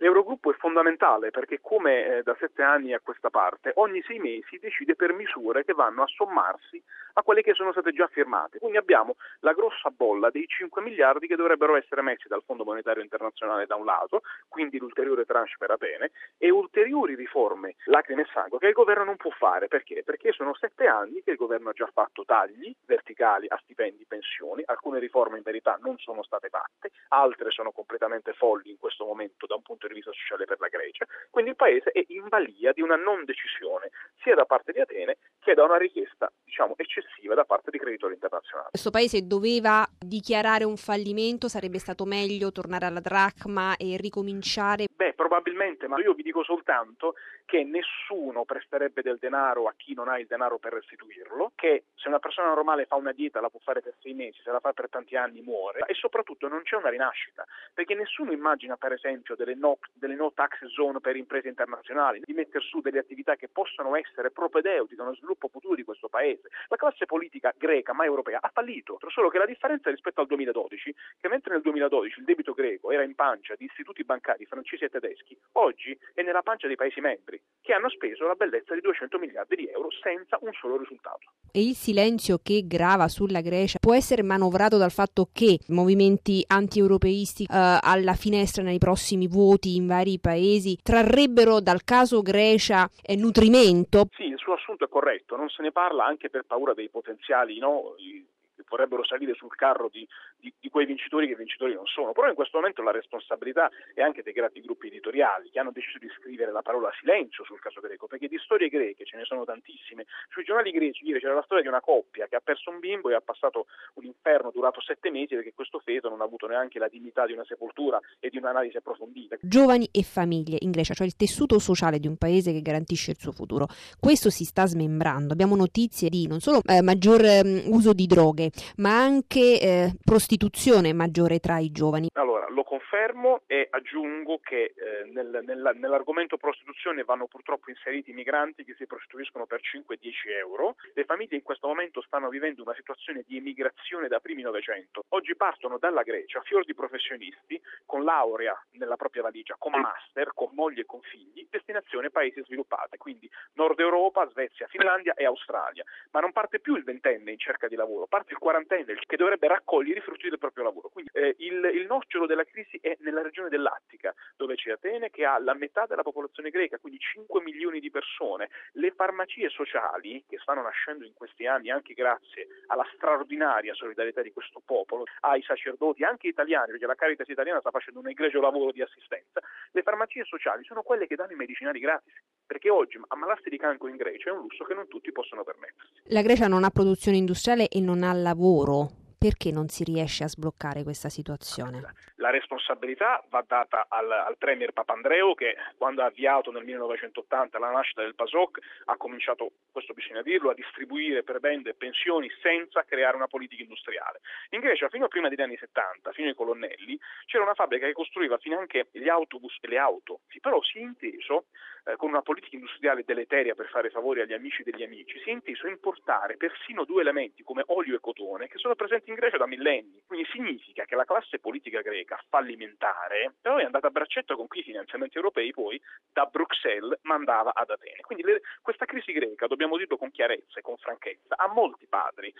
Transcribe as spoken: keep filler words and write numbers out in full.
L'Eurogruppo è fondamentale perché, come eh, da sette anni a questa parte, ogni sei mesi decide per misure che vanno a sommarsi a quelle che sono state già firmate. Quindi abbiamo la grossa bolla dei cinque miliardi che dovrebbero essere messi dal Fondo Monetario Internazionale da un lato, quindi l'ulteriore tranche per Atene, e ulteriori riforme, lacrime e sangue, che il governo non può fare. Perché? Perché sono sette anni che il governo ha già fatto tagli verticali a stipendi, pensioni, alcune riforme in verità non sono state fatte, altre sono completamente folli in questo momento da un punto di vista sociale per la Grecia, quindi il paese è in balia di una non decisione sia da parte di Atene che da una richiesta, diciamo, eccessiva da parte di creditori internazionali. Questo paese doveva dichiarare un fallimento, sarebbe stato meglio tornare alla dracma e ricominciare? Beh, probabilmente, ma io vi dico soltanto che nessuno presterebbe del denaro a chi non ha il denaro per restituirlo, che se una persona normale fa una dieta la può fare per sei mesi, se la fa per tanti anni muore, e soprattutto non c'è una rinascita, perché nessuno immagina per esempio delle no, delle no tax zone per imprese internazionali, di mettere su delle attività che possano essere propedeutiche a uno sviluppo futuro di questo paese. La classe politica greca, ma europea, ha fallito, solo che la differenza rispetto al duemiladodici, che mentre nel duemiladodici il debito greco era in pancia di istituti bancari francesi e tedeschi, oggi è nella pancia dei paesi membri, che hanno speso la bellezza di duecento miliardi di euro senza un solo risultato. E il silenzio che grava sulla Grecia può essere manovrato dal fatto che movimenti anti-europeisti eh, alla finestra nei prossimi voti in vari paesi trarrebbero dal caso Grecia eh, nutrimento? Sì, il suo assunto è corretto, non se ne parla anche per paura dei potenziali no, che vorrebbero salire sul carro di, di, di quei vincitori che vincitori non sono. Però in questo momento la responsabilità è anche dei grandi gruppi editoriali che hanno deciso di scrivere la parola silenzio sul caso greco, perché di storie greche ce ne sono tantissime. Sui giornali greci ieri c'era la storia di una coppia che ha perso un bimbo e ha passato un inferno durato sette mesi perché questo feto non ha avuto neanche la dignità di una sepoltura e di un'analisi approfondita. Giovani e famiglie in Grecia, cioè il tessuto sociale di un paese che garantisce il suo futuro, questo si sta smembrando. Abbiamo notizie di non solo eh, maggior eh, uso di droghe, ma anche eh, prostituzione maggiore tra i giovani. Allora, lo confermo e aggiungo che eh, nel, nella, nell'argomento prostituzione vanno purtroppo inseriti i migranti che si prostituiscono per cinque dieci euro. Le famiglie in questo momento stanno vivendo una situazione di emigrazione da primi Novecento. Oggi partono dalla Grecia fior di professionisti con laurea nella propria valigia, con master, con moglie e con figli, destinazione paesi sviluppati, quindi Nord Europa, Svezia, Finlandia e Australia. Ma non parte più il ventenne in cerca di lavoro, parte il quarantenne che dovrebbe raccogliere i frutti del proprio lavoro. Quindi eh, il, il nocciolo della crisi è nella regione dell'Attica, dove c'è Atene che ha la metà della popolazione greca, quindi cinque milioni di persone. Le farmacie sociali che stanno nascendo in questi anni anche grazie alla straordinaria solidarietà di questo popolo, ai sacerdoti anche italiani, perché la Caritas italiana sta facendo un egregio lavoro di assistenza, le farmacie sociali sono quelle che danno i medicinali gratis, perché oggi ammalarsi di cancro in Grecia è un lusso che non tutti possono permettersi. La Grecia non ha produzione industriale e non ha lavoro. Perché non si riesce a sbloccare questa situazione? La responsabilità va data al, al premier Papandreou che quando ha avviato nel millenovecentottanta la nascita del PASOK ha cominciato, questo bisogna dirlo, a distribuire prebende e pensioni senza creare una politica industriale. In Grecia fino a prima degli anni settanta, fino ai colonnelli, c'era una fabbrica che costruiva finanche gli autobus e le auto, sì, però si è inteso eh, con una politica industriale deleteria per fare favori agli amici degli amici, si è inteso importare persino due elementi come olio e cotone che sono presenti in Grecia da millenni. Quindi significa che la classe politica greca fallimentare però è andata a braccetto con quei finanziamenti europei poi da Bruxelles mandava ad Atene. Quindi le, questa crisi greca, dobbiamo dirlo con chiarezza e con franchezza, ha molti padri.